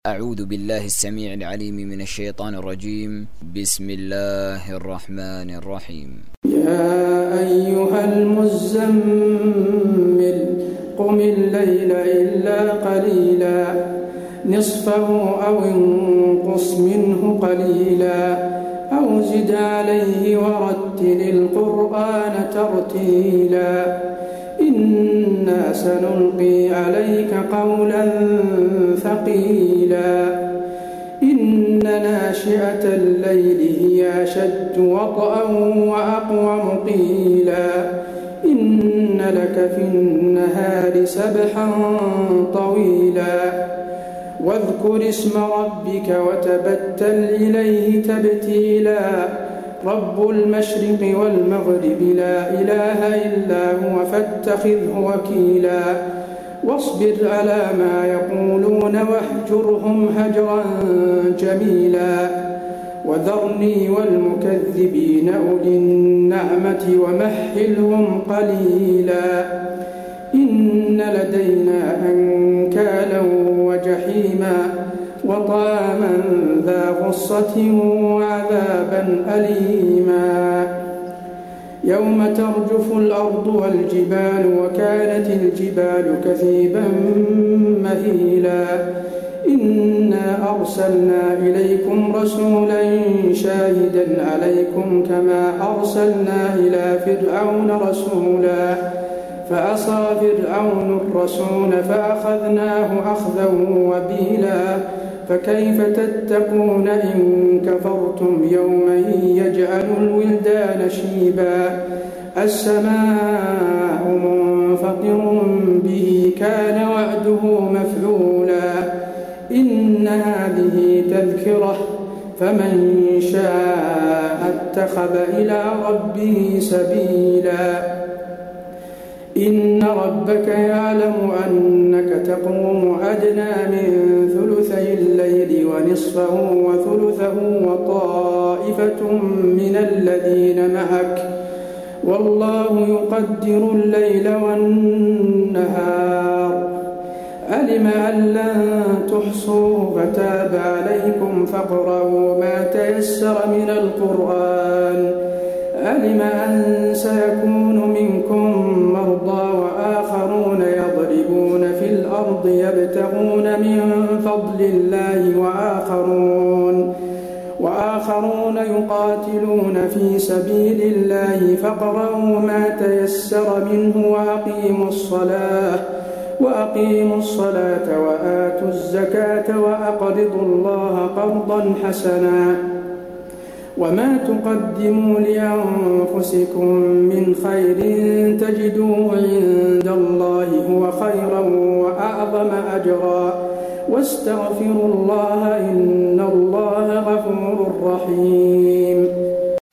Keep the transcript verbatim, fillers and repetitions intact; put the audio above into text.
أعوذ بالله السميع العليم من الشيطان الرجيم. بسم الله الرحمن الرحيم. يا أيها المزمل قم الليل إلا قليلا نصفه أو انقص منه قليلا أو زد عليه ورتل القرآن ترتيلا إنا سنلقي عليك قولا ثقيلا إن ناشئة الليل هي أشد وطئا وأقوم قيلا إن لك في النهار سبحا طويلا واذكر اسم ربك وتبتل إليه تبتيلا رب المشرق والمغرب لا إله إلا هو فاتخذه وكيلا واصبر على ما يقولون واهجرهم هجرا جميلا وذرني والمكذبين أولي النعمة ومهلهم قليلا إن لدينا أنكالا وجحيما وطعاما ذا غصة وعذابا أليما يوم ترجف الأرض والجبال وكانت الجبال كثيبا مهيلا إنا أرسلنا إليكم رسولا شاهدا عليكم كما أرسلنا إلى فرعون رسولا فعصى فرعون الرسول فأخذناه أخذا وبيلا فكيف تتقون إن كفرتم يوما يجعل الولدان شيبا السماء منفطر به كان وعده مفعولا إن هذه تذكرة فمن شاء اتخذ إلى ربه سبيلا إن ربك يعلم أنك تقوم أدنى من ثلثي الليل ونصفه وثلثه وطائفة من الذين معك والله يقدر الليل والنهار علم أن لن تحصوه فتاب عليكم فاقرؤوا ما تيسر من القرآن علم أن سيكون منكم مرضى وآخرون يضربون في الأرض يبتغون من فضل الله وآخرون وآخرون يقاتلون في سبيل الله فاقرؤوا ما تيسر منه وأقيموا الصلاة وأقيموا الصلاة وآتوا الزكاة وأقرضوا الله قرضا حسنا وما تقدموا لأنفسكم من خير تجدوه عند الله هو خيرا وأعظم أجرا واستغفروا الله إن الله غفور رحيم.